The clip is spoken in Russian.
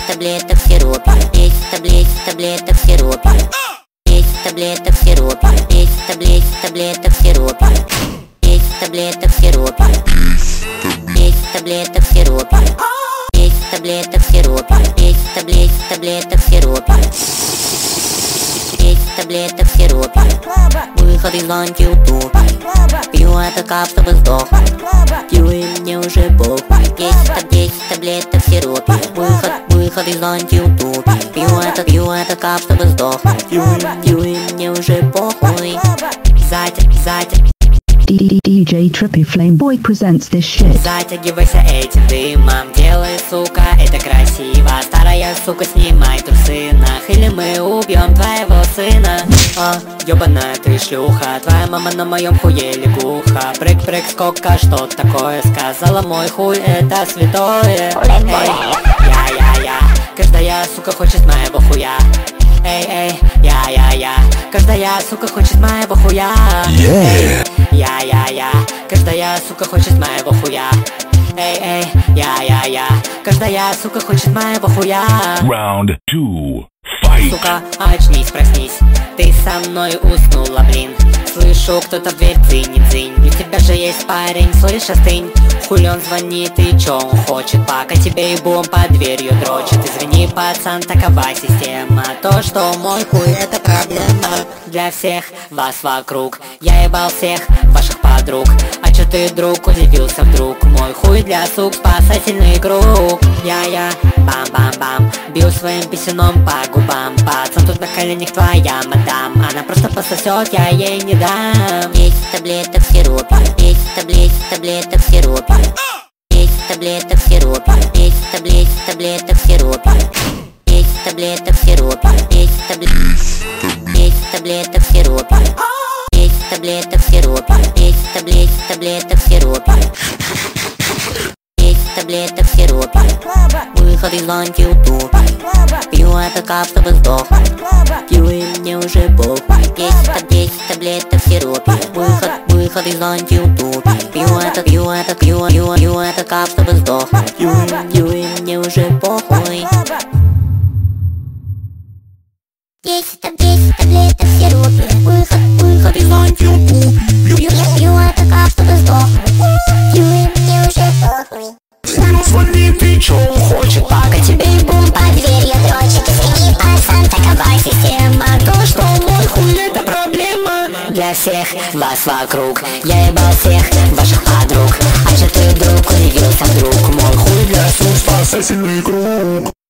таблеток в сиропе, 10 таблеток в сиропе, 10 таблеток в сиропе, 10 таблеток в сиропе, 10 таблеток в сиропе, 10 таблеток в сиропе, 10 таблеток в сиропе, 10 таблеток в сиропе, 10 таблеток в сиропе. Выход из антиутопии. Пью это кап, чтобы сдохнуть. Пью и мне уже похуй. 10 таблеток в сиропе. Выход из антиутопии. Пью это кап, чтобы сдохнуть. Пью и мне уже похуй. Затягивайся DJ Trippy Flameboy presents this shit. Затягивайся этим дымом, делай, сука, это красиво. Старая сука, снимай трусы, нах, или мы убьем твоего сына. Ёбаная ты шлюха, твоя мама на моем хуе лягуха. Прыг-прыг, сколько, что такое? Сказала мой хуй, это святое. Я, каждая сука хочет моего хуя. Эй, я, каждая сука хочет моего хуя. Я, каждая сука хочет моего хуя. Эй, я, каждая сука хочет моего хуя. Round 2, fight. Сука, очнись, проснись, ты со мной уснула, блин. Слышу, кто-то в дверь дзынь. У тебя же есть парень, слышь, остынь. Хули он звонит и чё он хочет? Пока тебе и бум под дверью дрочит. Извини, пацан, такова система. То, что мой хуй, это проблема для всех вас вокруг. Я ебал всех ваших подруг. А чё ты, друг, удивился вдруг? Мой хуй для сук, спасательный круг. Я, бам-бам-бам, бью своим писюном по губам. Пацан, тут на коленях твоя мадам. Она просто пососет, я ей не дам. 10 таблеток в сиропе, 10 таблеток в сиропе, 10 таблеток в сиропе, 10 таблеток в сиропе, 10 таблеток в сиропе, 10 таблеток в сиропе, 10 таблеток в сиропе, 10 таблеток в сиропе, 10 таблеток в сиропе. Выход из антиутопии. Пью это кап, чтобы сдохнуть. Пью и мне уже похуй. 10 таблеток в сиропе. Выход из антиутопии. Пью это кап, чтобы сдохнуть. Пью и мне уже похуй. 10 таблеток в сиропе. Выход из антиутопии. Пью это кап, чтобы сдохнуть. Пью и мне уже похуй. Звони, ты чё он хочет? Пока тебе и бум под дверью дрочит. Извини, пацан, такова система. То, что мой хуй, это проблема для всех вас вокруг. Я ебал всех ваших подруг. А чё ты, друг, удивился вдруг? Мой хуй для сук, спасательный круг.